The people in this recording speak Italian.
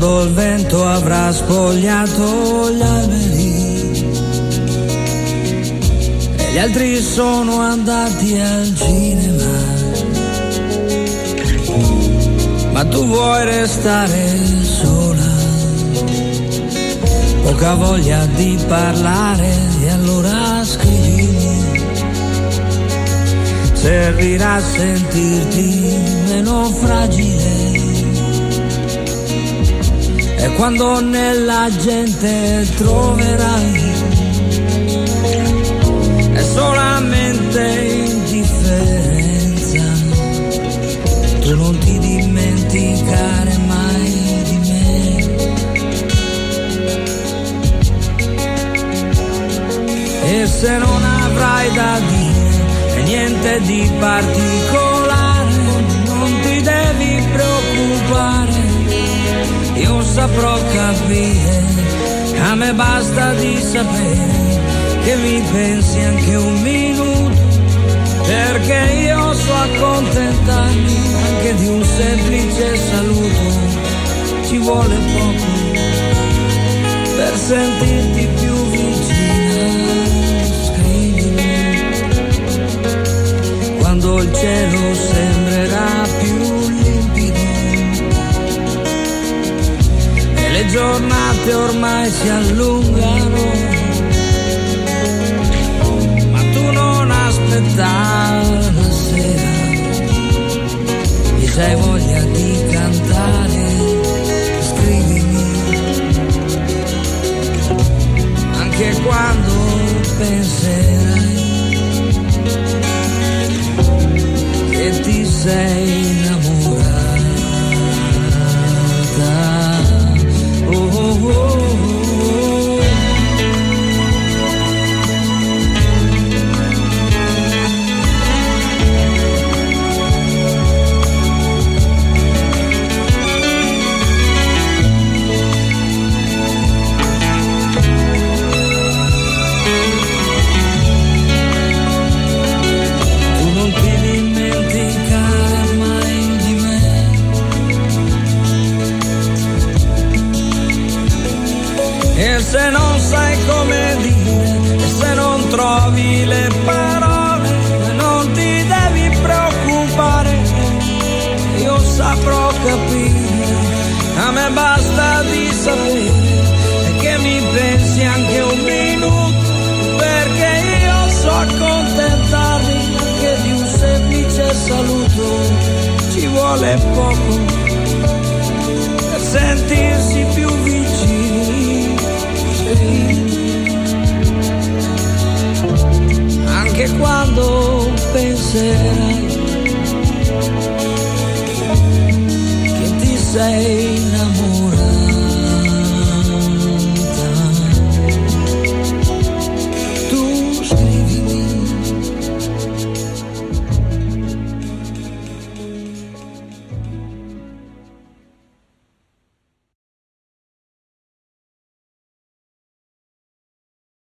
quando il vento avrà spogliato gli alberi e gli altri sono andati al cinema, ma tu vuoi restare sola, poca voglia di parlare, e allora scrivimi, servirà a sentirti meno fragile. E quando nella gente troverai è solamente indifferenza, tu non ti dimenticare mai di me. E se non avrai da dire e niente di particolare, non ti devi preoccupare, io saprò capire, a me basta di sapere che mi pensi anche un minuto, perché io so accontentarmi anche di un semplice saluto, ci vuole poco per sentirti più vicina, scrivimi, quando il cielo sembrerà più limpido le giornate ormai si allungano, ma tu non aspettare la sera, e se hai voglia di cantare scrivimi, anche quando penserai che ti sei innamorata. Se non sai come dire, e se non trovi le parole, non ti devi preoccupare, io saprò capire, a me basta di sapere che mi pensi anche un minuto, perché io so accontentarmi anche di un semplice saluto, ci vuole poco per sentirsi più vicini, anche quando penserai che ti sei innamorato.